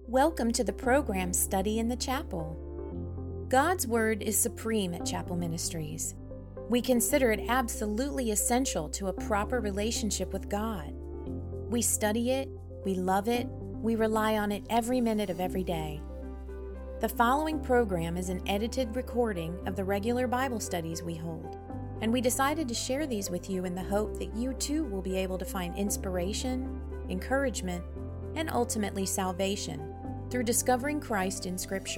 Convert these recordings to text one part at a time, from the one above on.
Welcome to the program Study in the Chapel. God's Word is supreme at Chapel Ministries. We consider it absolutely essential to a proper relationship with God. We study it, we love it, we rely on it every minute of every day. The following program is an edited recording of the regular Bible studies we hold, and we decided to share these with you in the hope that you too will be able to find inspiration, encouragement, and ultimately salvation through discovering Christ in Scripture.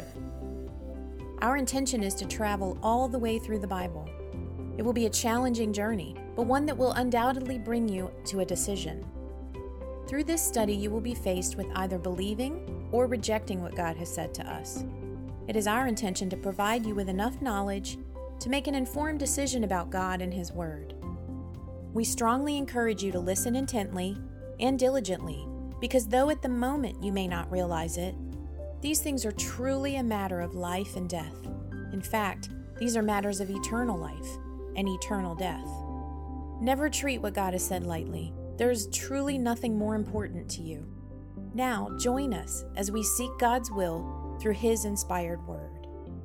Our intention is to travel all the way through the Bible. It will be a challenging journey, but one that will undoubtedly bring you to a decision. Through this study, you will be faced with either believing or rejecting what God has said to us. It is our intention to provide you with enough knowledge to make an informed decision about God and His Word. We strongly encourage you to listen intently and diligently, because though at the moment you may not realize it, these things are truly a matter of life and death. In fact, these are matters of eternal life and eternal death. Never treat what God has said lightly. There is truly nothing more important to you. Now, join us as we seek God's will through His inspired Word.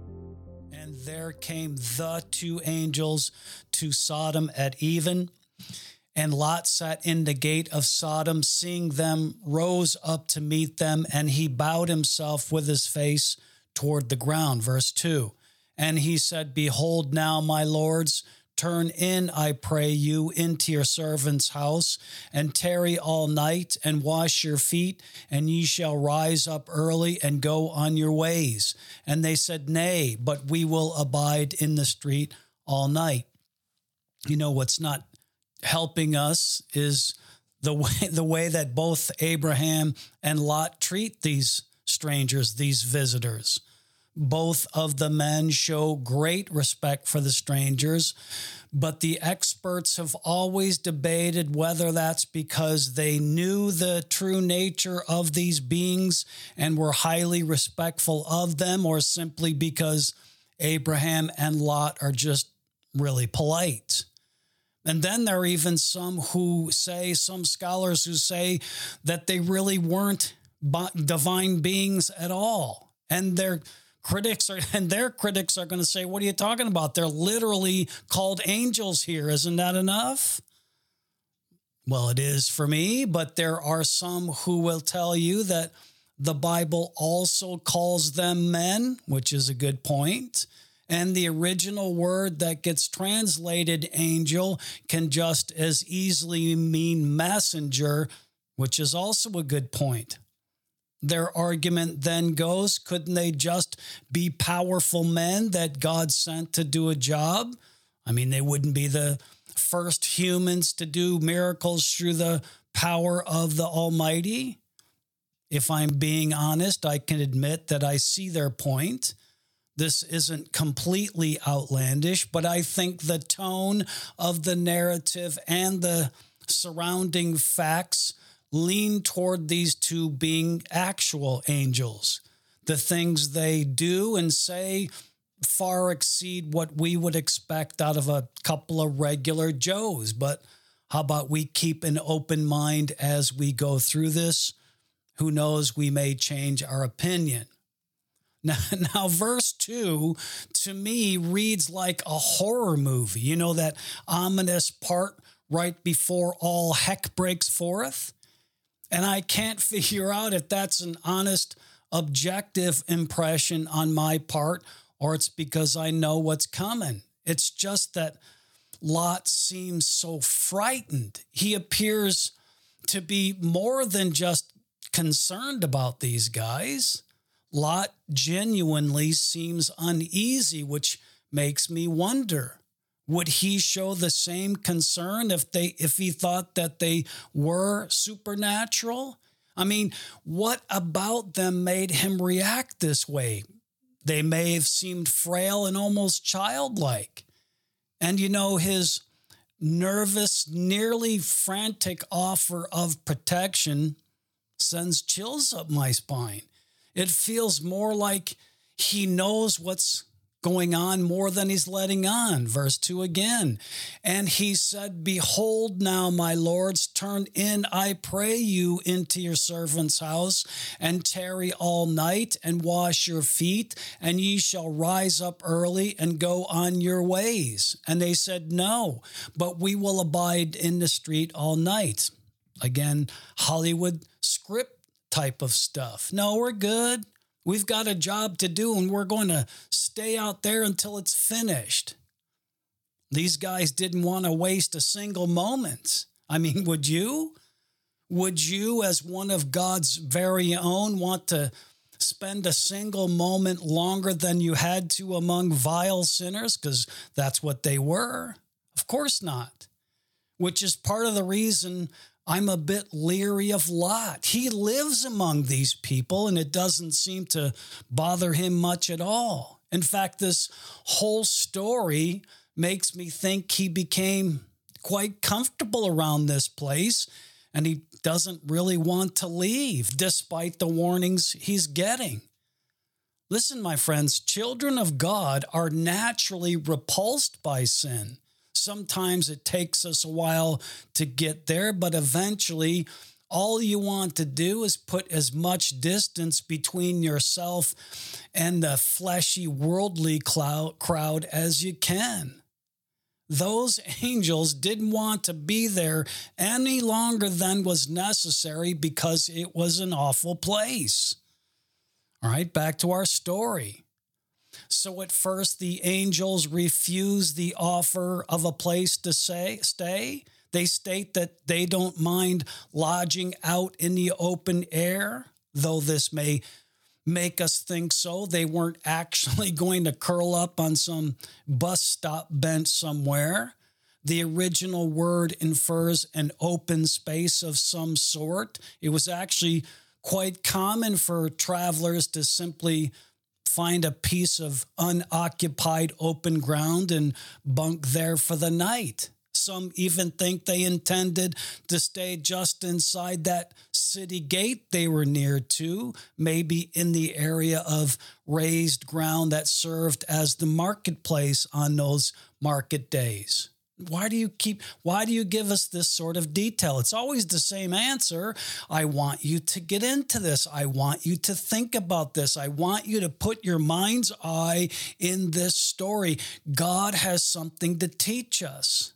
And there came the two angels to Sodom at even. And Lot sat in the gate of Sodom, seeing them, rose up to meet them, and he bowed himself with his face toward the ground. Verse 2, and he said, Behold now, my lords, turn in, I pray you, into your servant's house, and tarry all night, and wash your feet, and ye shall rise up early and go on your ways. And they said, Nay, but we will abide in the street all night. You know, what's not helping us is the way that both Abraham and Lot treat these strangers, these visitors. Both of the men show great respect for the strangers, but the experts have always debated whether that's because they knew the true nature of these beings and were highly respectful of them, or simply because Abraham and Lot are just really polite. And then there are even some scholars who say that they really weren't divine beings at all. And their critics are going to say, what are you talking about? They're literally called angels here. Isn't that enough? Well, it is for me, but there are some who will tell you that the Bible also calls them men, which is a good point. And the original word that gets translated angel can just as easily mean messenger, which is also a good point. Their argument then goes, couldn't they just be powerful men that God sent to do a job? I mean, they wouldn't be the first humans to do miracles through the power of the Almighty. If I'm being honest, I can admit that I see their point. This isn't completely outlandish, but I think the tone of the narrative and the surrounding facts lean toward these two being actual angels. The things they do and say far exceed what we would expect out of a couple of regular Joes. But how about we keep an open mind as we go through this? Who knows, we may change our opinion. Now, verse 2, to me, reads like a horror movie. You know, that ominous part right before all heck breaks forth? And I can't figure out if that's an honest, objective impression on my part, or it's because I know what's coming. It's just that Lot seems so frightened. He appears to be more than just concerned about these guys. Lot genuinely seems uneasy, which makes me wonder, would he show the same concern if he thought that they were supernatural? I mean, what about them made him react this way? They may have seemed frail and almost childlike. And you know, his nervous, nearly frantic offer of protection sends chills up my spine. It feels more like he knows what's going on more than he's letting on. Verse 2 again. And he said, behold now, my lords, turn in, I pray you, into your servant's house, and tarry all night, and wash your feet, and ye shall rise up early and go on your ways. And they said, no, but we will abide in the street all night. Again, Hollywood script type of stuff. No, we're good. We've got a job to do, and we're going to stay out there until it's finished. These guys didn't want to waste a single moment. I mean, would you? Would you, as one of God's very own, want to spend a single moment longer than you had to among vile sinners? Because that's what they were. Of course not. Which is part of the reason I'm a bit leery of Lot. He lives among these people, and it doesn't seem to bother him much at all. In fact, this whole story makes me think he became quite comfortable around this place, and he doesn't really want to leave, despite the warnings he's getting. Listen, my friends, children of God are naturally repulsed by sin. Sometimes it takes us a while to get there, but eventually all you want to do is put as much distance between yourself and the fleshy, worldly crowd as you can. Those angels didn't want to be there any longer than was necessary because it was an awful place. All right, back to our story. So at first, the angels refuse the offer of a place to stay. They state that they don't mind lodging out in the open air, though this may make us think so. They weren't actually going to curl up on some bus stop bench somewhere. The original word infers an open space of some sort. It was actually quite common for travelers to simply find a piece of unoccupied open ground and bunk there for the night. Some even think they intended to stay just inside that city gate they were near to, maybe in the area of raised ground that served as the marketplace on those market days. Why do you give us this sort of detail? It's always the same answer. I want you to get into this. I want you to think about this. I want you to put your mind's eye in this story. God has something to teach us.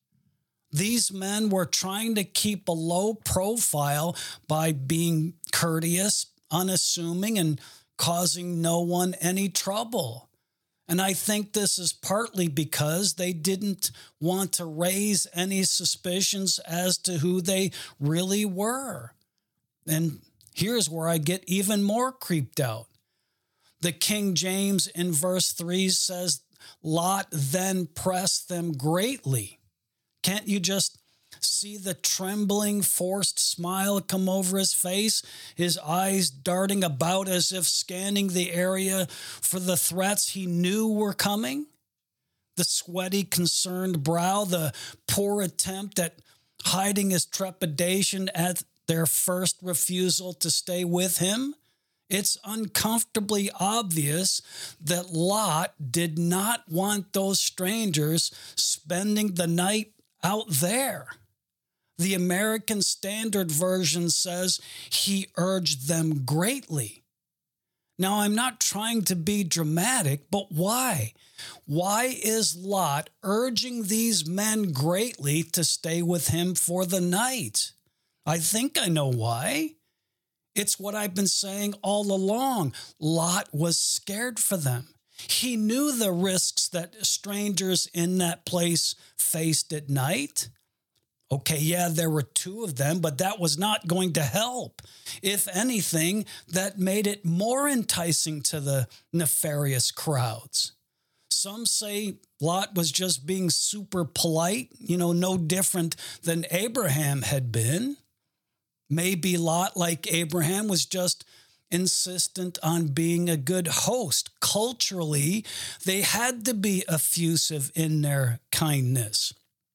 These men were trying to keep a low profile by being courteous, unassuming, and causing no one any trouble. And I think this is partly because they didn't want to raise any suspicions as to who they really were. And here's where I get even more creeped out. The King James in verse 3 says, Lot then pressed them greatly. Can't you just see the trembling, forced smile come over his face, his eyes darting about as if scanning the area for the threats he knew were coming? The sweaty, concerned brow, the poor attempt at hiding his trepidation at their first refusal to stay with him. It's uncomfortably obvious that Lot did not want those strangers spending the night out there. The American Standard Version says he urged them greatly. Now, I'm not trying to be dramatic, but why? Why is Lot urging these men greatly to stay with him for the night? I think I know why. It's what I've been saying all along. Lot was scared for them. He knew the risks that strangers in that place faced at night. Okay, yeah, there were two of them, but that was not going to help. If anything, that made it more enticing to the nefarious crowds. Some say Lot was just being super polite, no different than Abraham had been. Maybe Lot, like Abraham, was just insistent on being a good host. Culturally, they had to be effusive in their kindness.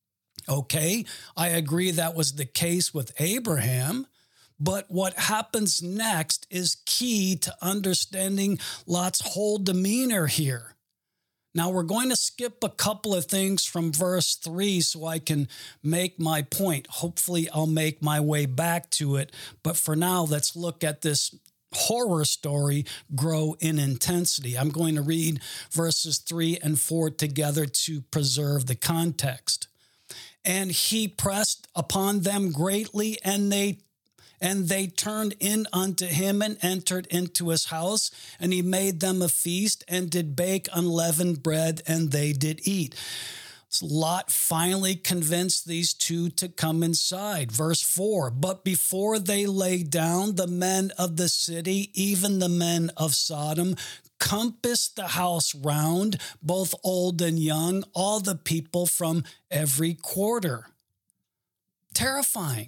Okay, I agree that was the case with Abraham, but what happens next is key to understanding Lot's whole demeanor here. Now we're going to skip a couple of things from verse 3 so I can make my point. Hopefully I'll make my way back to it. But for now, let's look at this horror story grow in intensity. I'm going to read verses 3 and 4 together to preserve the context. And he pressed upon them greatly, and they turned in unto him and entered into his house, and he made them a feast and did bake unleavened bread, and they did eat. So Lot finally convinced these two to come inside. Verse 4, but before they lay down, the men of the city, even the men of Sodom, compassed the house round, both old and young, all the people from every quarter. Terrifying.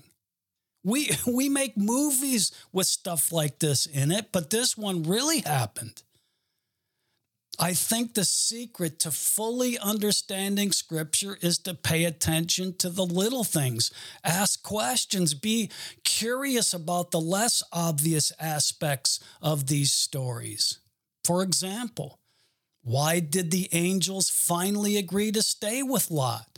We make movies with stuff like this in it, but this one really happened. I think the secret to fully understanding Scripture is to pay attention to the little things. Ask questions. Be curious about the less obvious aspects of these stories. For example, why did the angels finally agree to stay with Lot?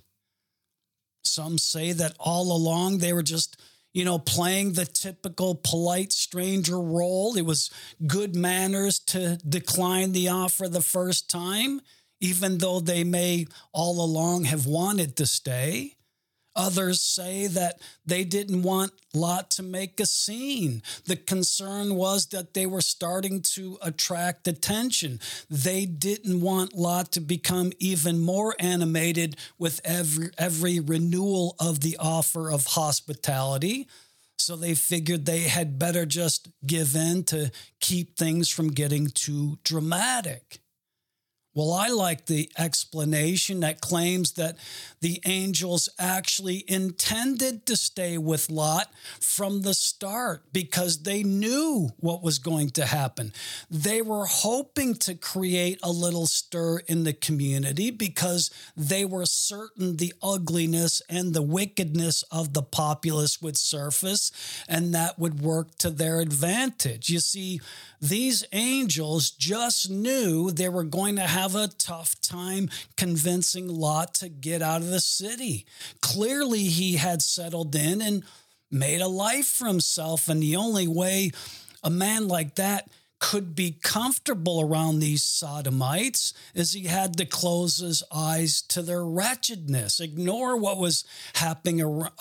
Some say that all along they were just playing the typical polite stranger role. It was good manners to decline the offer the first time, even though they may all along have wanted to stay. Others say that they didn't want Lot to make a scene. The concern was that they were starting to attract attention. They didn't want Lot to become even more animated with every renewal of the offer of hospitality. So they figured they had better just give in to keep things from getting too dramatic. Well, I like the explanation that claims that the angels actually intended to stay with Lot from the start because they knew what was going to happen. They were hoping to create a little stir in the community because they were certain the ugliness and the wickedness of the populace would surface, and that would work to their advantage. You see, these angels just knew they were going to have a tough time convincing Lot to get out of the city. Clearly, he had settled in and made a life for himself, and the only way a man like that could be comfortable around these sodomites is he had to close his eyes to their wretchedness, ignore what was happening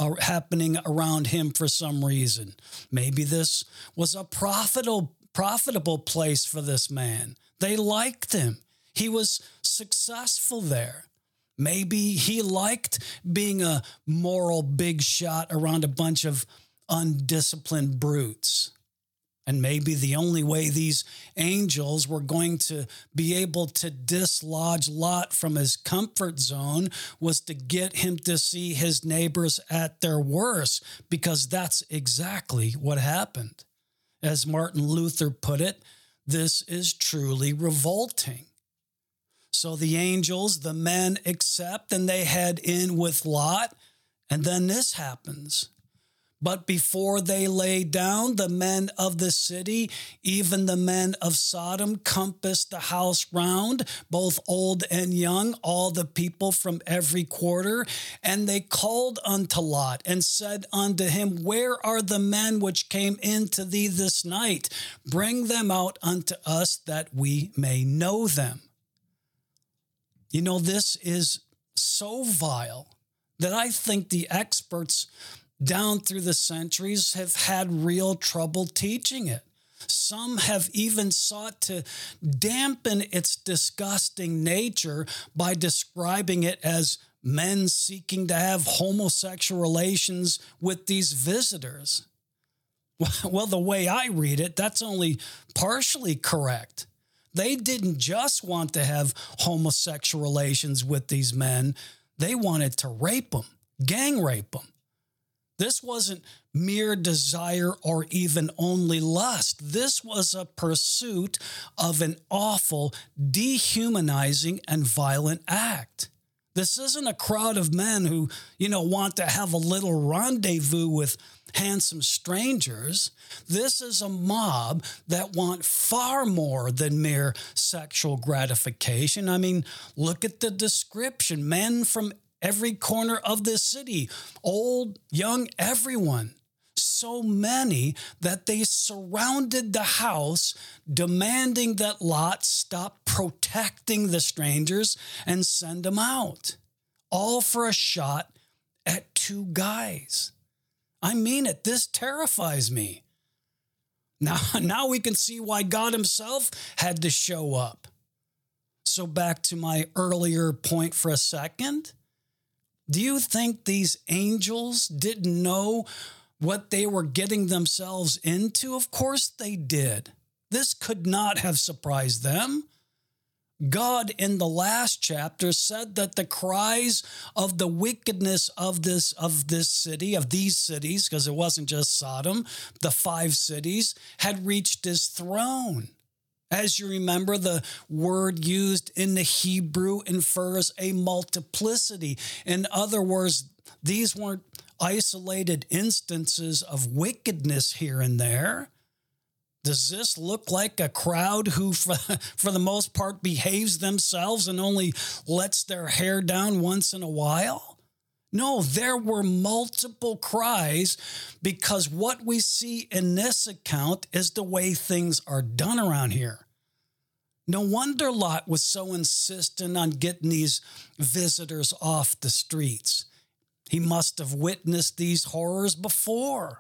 around him for some reason. Maybe this was a profitable place for this man. They liked him. He was successful there. Maybe he liked being a moral big shot around a bunch of undisciplined brutes. And maybe the only way these angels were going to be able to dislodge Lot from his comfort zone was to get him to see his neighbors at their worst, because that's exactly what happened. As Martin Luther put it, this is truly revolting. So the angels, the men, accept and they head in with Lot, and then this happens. But before they lay down, the men of the city, even the men of Sodom, compassed the house round, both old and young, all the people from every quarter. And they called unto Lot and said unto him, Where are the men which came in to thee this night? Bring them out unto us that we may know them. This is so vile that I think the experts down through the centuries have had real trouble teaching it. Some have even sought to dampen its disgusting nature by describing it as men seeking to have homosexual relations with these visitors. Well, the way I read it, that's only partially correct. They didn't just want to have homosexual relations with these men. They wanted to rape them, gang rape them. This wasn't mere desire or even only lust. This was a pursuit of an awful, dehumanizing, and violent act. This isn't a crowd of men who, want to have a little rendezvous with handsome strangers. This is a mob that want far more than mere sexual gratification. I mean, look at the description. Men from every corner of the city, old, young, everyone. So many that they surrounded the house, demanding that Lot stop protecting the strangers and send them out. All for a shot at two guys. I mean it. This terrifies me. Now we can see why God himself had to show up. So back to my earlier point for a second. Do you think these angels didn't know what they were getting themselves into? Of course they did. This could not have surprised them. God in the last chapter said that the cries of the wickedness of this city, of these cities, because it wasn't just Sodom, the 5 cities, had reached his throne. As you remember, the word used in the Hebrew infers a multiplicity. In other words, these weren't isolated instances of wickedness here and there. Does this look like a crowd who, for the most part, behaves themselves and only lets their hair down once in a while? No, there were multiple cries, because what we see in this account is the way things are done around here. No wonder Lot was so insistent on getting these visitors off the streets. He must have witnessed these horrors before.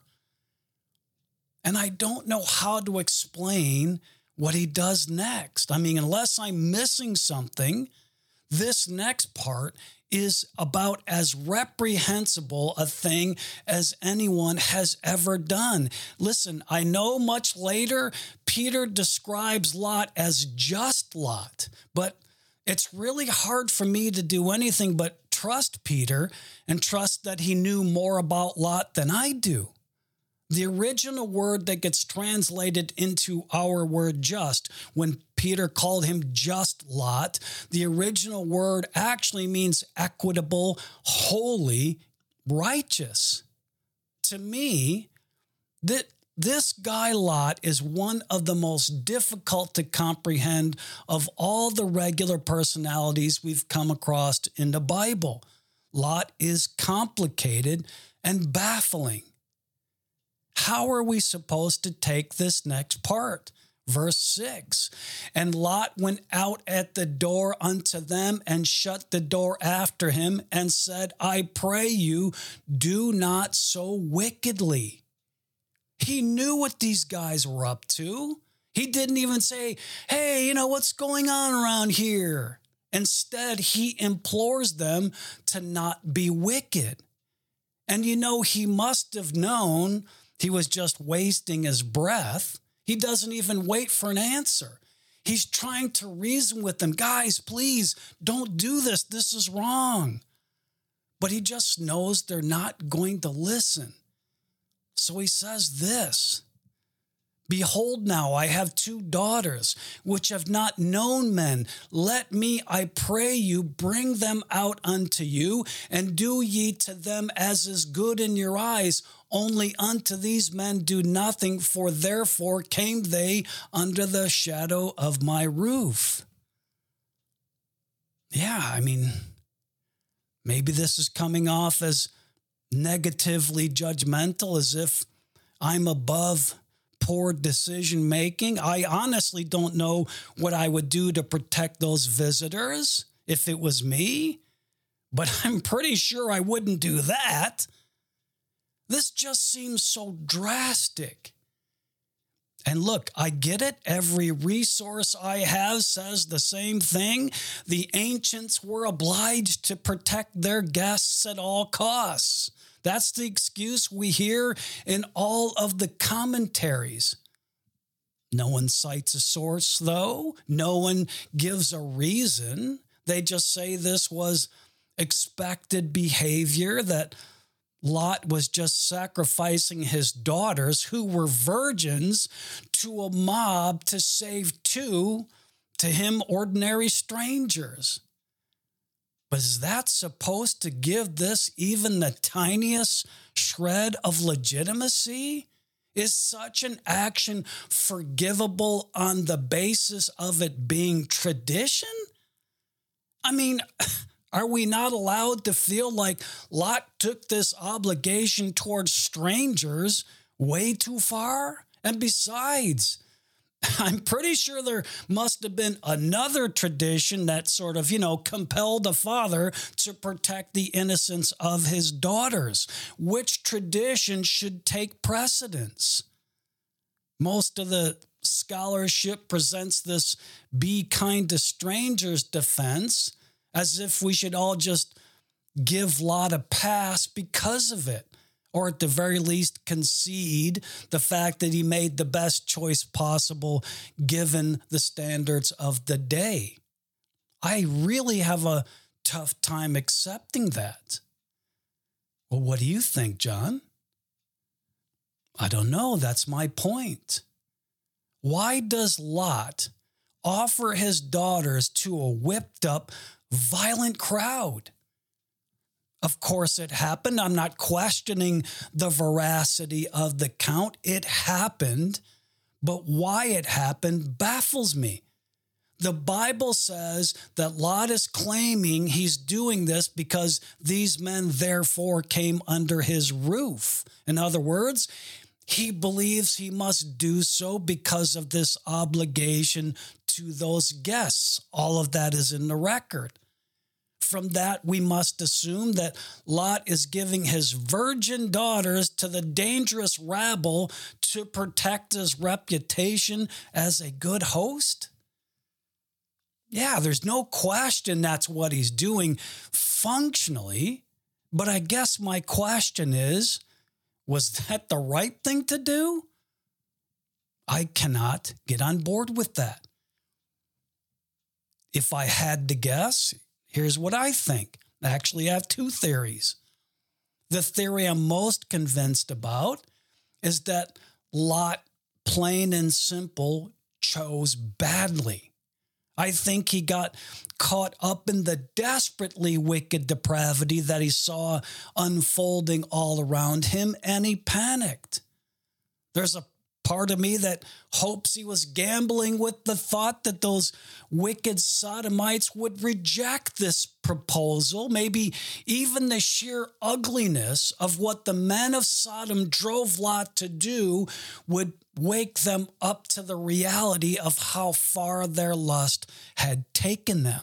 And I don't know how to explain what he does next. I mean, unless I'm missing something, this next part is about as reprehensible a thing as anyone has ever done. Listen, I know much later Peter describes Lot as just Lot, but it's really hard for me to do anything but trust Peter and trust that he knew more about Lot than I do. The original word that gets translated into our word just, when Peter called him just Lot, the original word actually means equitable, holy, righteous. To me, this guy Lot is one of the most difficult to comprehend of all the regular personalities we've come across in the Bible. Lot is complicated and baffling. How are we supposed to take this next part? Verse 6, and Lot went out at the door unto them and shut the door after him and said, I pray you, do not so wickedly. He knew what these guys were up to. He didn't even say, hey, what's going on around here? Instead, he implores them to not be wicked. And he must have known he was just wasting his breath. He doesn't even wait for an answer. He's trying to reason with them. Guys, please don't do this. This is wrong. But he just knows they're not going to listen. So he says this, behold now, I have 2 daughters, which have not known men. Let me, I pray you, bring them out unto you, and do ye to them as is good in your eyes. Only unto these men do nothing, for therefore came they under the shadow of my roof. Yeah, I mean, maybe this is coming off as negatively judgmental, as if I'm above poor decision making. I honestly don't know what I would do to protect those visitors if it was me, but I'm pretty sure I wouldn't do that. This just seems so drastic. And look, I get it. Every resource I have says the same thing. The ancients were obliged to protect their guests at all costs. That's the excuse we hear in all of the commentaries. No one cites a source, though. No one gives a reason. They just say this was expected behavior, that Lot was just sacrificing his daughters, who were virgins, to a mob to save 2, to him, ordinary strangers. Was that supposed to give this even the tiniest shred of legitimacy? Is such an action forgivable on the basis of it being tradition? I mean, are we not allowed to feel like Lot took this obligation towards strangers way too far? And besides, I'm pretty sure there must have been another tradition that sort of, compelled a father to protect the innocence of his daughters. Which tradition should take precedence? Most of the scholarship presents this be kind to strangers defense as if we should all just give Lot a pass because of it, or at the very least concede the fact that he made the best choice possible given the standards of the day. I really have a tough time accepting that. Well, what do you think, John? I don't know. That's my point. Why does Lot offer his daughters to a whipped up, violent crowd? Of course, it happened. I'm not questioning the veracity of the count. It happened, but why it happened baffles me. The Bible says that Lot is claiming he's doing this because these men therefore came under his roof. In other words, he believes he must do so because of this obligation to those guests. All of that is in the record. From that, we must assume that Lot is giving his virgin daughters to the dangerous rabble to protect his reputation as a good host. Yeah, there's no question that's what he's doing functionally. But I guess my question is, was that the right thing to do? I cannot get on board with that. If I had to guess, here's what I think. I actually have two theories. The theory I'm most convinced about is that Lot, plain and simple, chose badly. I think he got caught up in the desperately wicked depravity that he saw unfolding all around him, and he panicked. There's a part of me that hopes he was gambling with the thought that those wicked sodomites would reject this proposal. Maybe even the sheer ugliness of what the men of Sodom drove Lot to do would wake them up to the reality of how far their lust had taken them.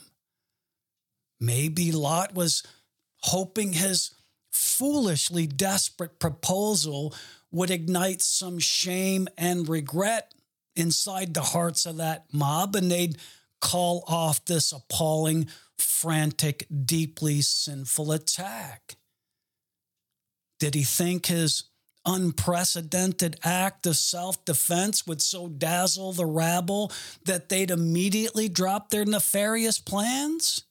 Maybe Lot was hoping his foolishly desperate proposal would ignite some shame and regret inside the hearts of that mob, and they'd call off this appalling, frantic, deeply sinful attack. Did he think his unprecedented act of self-defense would so dazzle the rabble that they'd immediately drop their nefarious plans?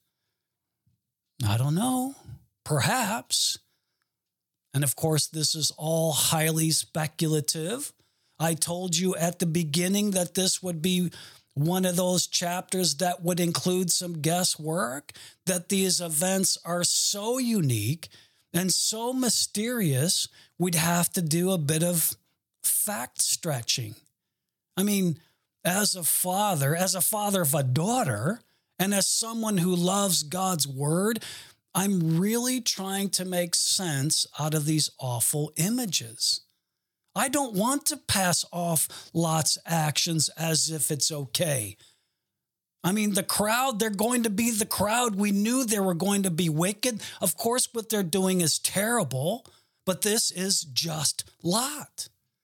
I don't know. Perhaps. And of course, this is all highly speculative. I told you at the beginning that this would be one of those chapters that would include some guesswork, that these events are so unique and so mysterious, we'd have to do a bit of fact stretching. I mean, as a father of a daughter, and as someone who loves God's word, I'm really trying to make sense out of these awful images. I don't want to pass off Lot's actions as if it's okay. I mean, the crowd, they're going to be the crowd. We knew they were going to be wicked. Of course, what they're doing is terrible, but this is just Lot.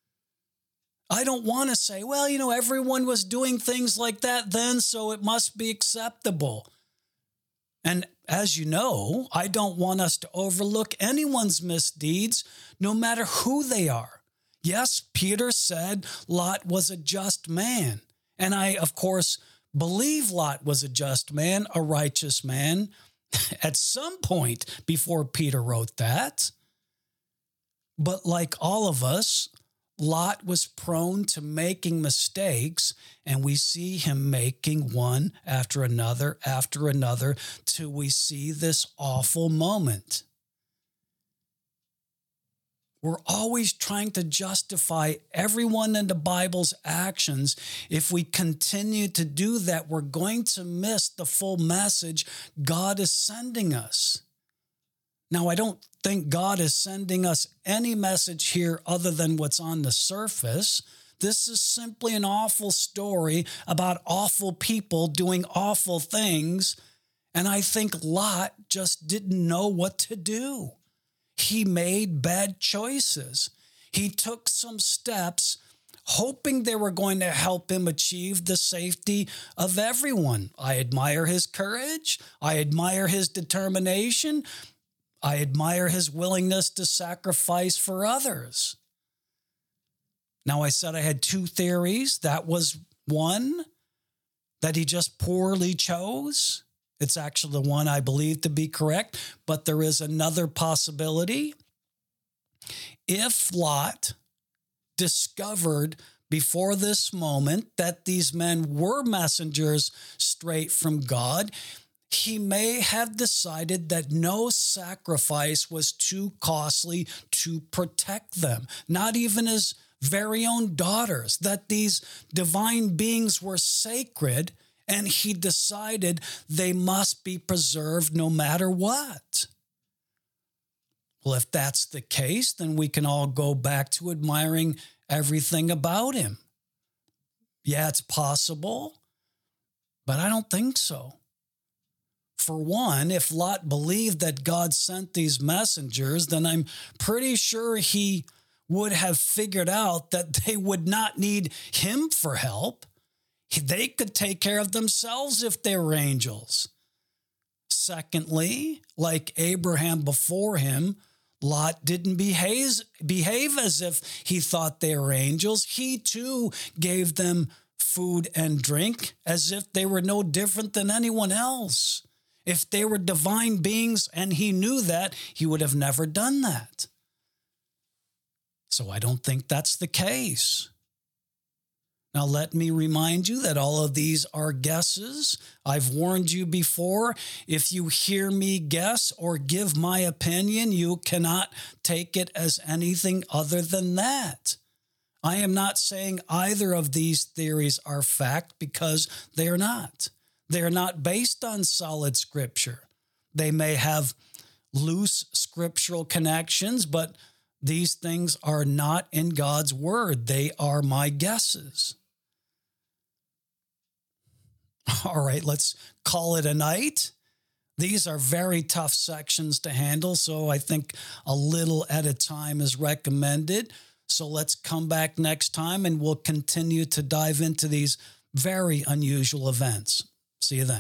I don't want to say, well, everyone was doing things like that then, so it must be acceptable. And as you know, I don't want us to overlook anyone's misdeeds, no matter who they are. Yes, Peter said Lot was a just man. And I, of course, believe Lot was a just man, a righteous man, at some point before Peter wrote that. But like all of us, Lot was prone to making mistakes, and we see him making one after another, till we see this awful moment. We're always trying to justify everyone in the Bible's actions. If we continue to do that, we're going to miss the full message God is sending us. Now, I don't think God is sending us any message here other than what's on the surface. This is simply an awful story about awful people doing awful things. And I think Lot just didn't know what to do. He made bad choices. He took some steps hoping they were going to help him achieve the safety of everyone. I admire his courage. I admire his determination. I admire his willingness to sacrifice for others. Now, I said I had two theories. That was one, that he just poorly chose. It's actually the one I believe to be correct, but there is another possibility. If Lot discovered before this moment that these men were messengers straight from God, he may have decided that no sacrifice was too costly to protect them, not even his very own daughters, that these divine beings were sacred, and he decided they must be preserved no matter what. Well, if that's the case, then we can all go back to admiring everything about him. Yeah, it's possible, but I don't think so. For one, if Lot believed that God sent these messengers, then I'm pretty sure he would have figured out that they would not need him for help. They could take care of themselves if they were angels. Secondly, like Abraham before him, Lot didn't behave as if he thought they were angels. He too gave them food and drink as if they were no different than anyone else. If they were divine beings and he knew that, he would have never done that. So I don't think that's the case. Now, let me remind you that all of these are guesses. I've warned you before. If you hear me guess or give my opinion, you cannot take it as anything other than that. I am not saying either of these theories are fact, because they are not. They are not based on solid scripture. They may have loose scriptural connections, but these things are not in God's word. They are my guesses. All right, let's call it a night. These are very tough sections to handle, so I think a little at a time is recommended. So let's come back next time and we'll continue to dive into these very unusual events. See you then.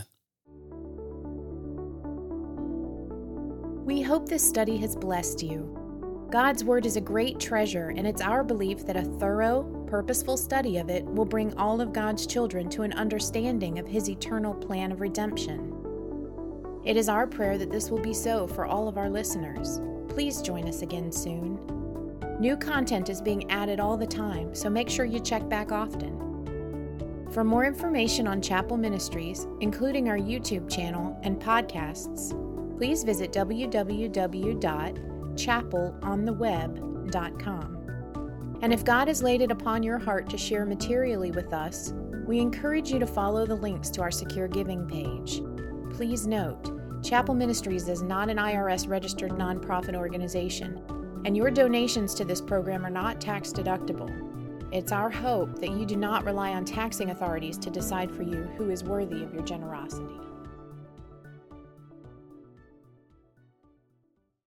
We hope this study has blessed you. God's Word is a great treasure, and it's our belief that a thorough, purposeful study of it will bring all of God's children to an understanding of His eternal plan of redemption. It is our prayer that this will be so for all of our listeners. Please join us again soon. New content is being added all the time, so make sure you check back often. For more information on Chapel Ministries, including our YouTube channel and podcasts, please visit www.chapelontheweb.com. And if God has laid it upon your heart to share materially with us, we encourage you to follow the links to our secure giving page. Please note, Chapel Ministries is not an IRS-registered nonprofit organization, and your donations to this program are not tax-deductible. It's our hope that you do not rely on taxing authorities to decide for you who is worthy of your generosity.